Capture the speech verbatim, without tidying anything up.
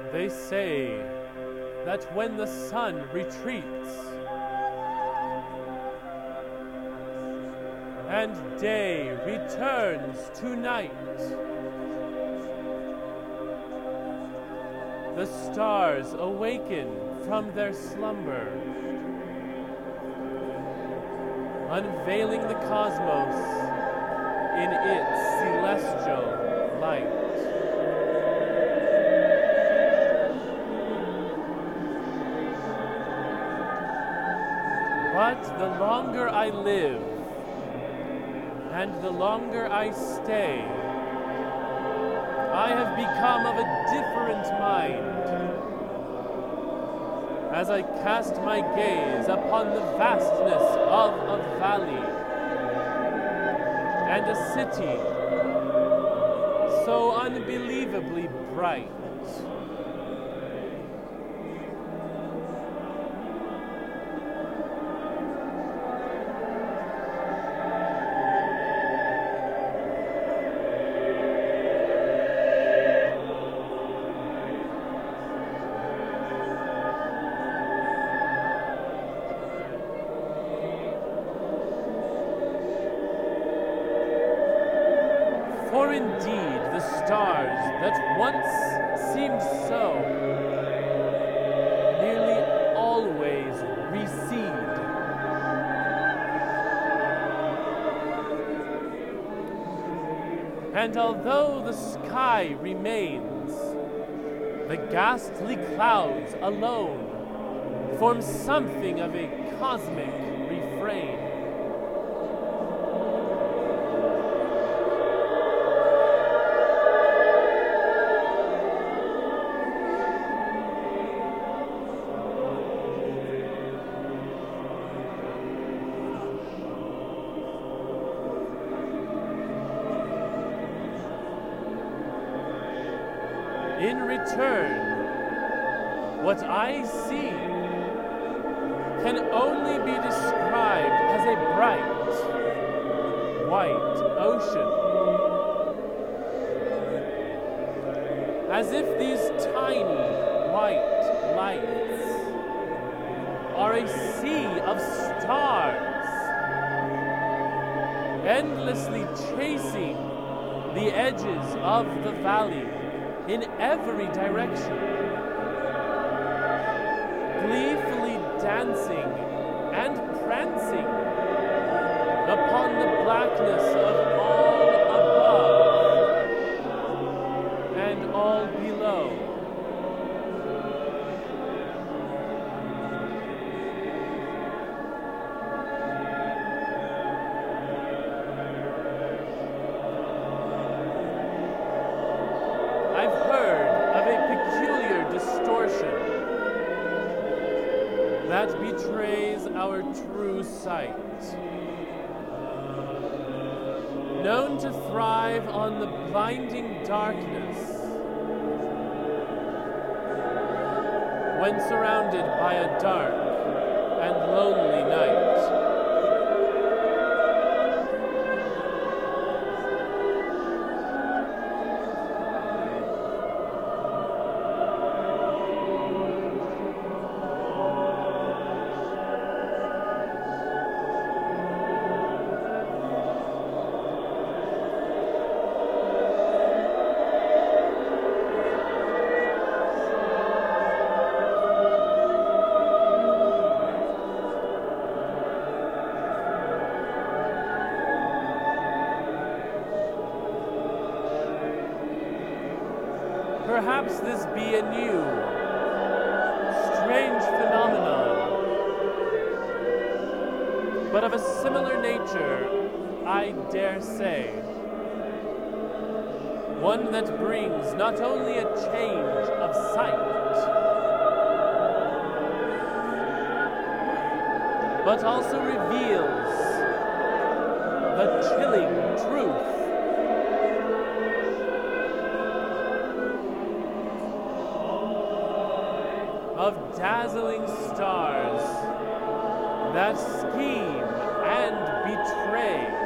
They say that when the sun retreats and day returns to night, the stars awaken from their slumber, unveiling the cosmos in its celestial light. But the longer I live, and the longer I stay, I have become of a different mind. As I cast my gaze upon the vastness of a valley and a city so unbelievably bright, for indeed the stars that once seemed so nearly always recede. And although the sky remains, the ghastly clouds alone form something of a cosmic refrain. In return, what I see can only be described as a bright, white ocean. As if these tiny, white lights are a sea of stars, endlessly chasing the edges of the valley in every direction, gleefully dancing and prancing upon the blackness of all above and all below. I've heard of a peculiar distortion that betrays our true sight, known to thrive on the blinding darkness when surrounded by a dark and lonely night. Perhaps this be a new, strange phenomenon, but of a similar nature, I dare say. One that brings not only a change of sight, but also reveals the chilling truth of dazzling stars that scheme and betray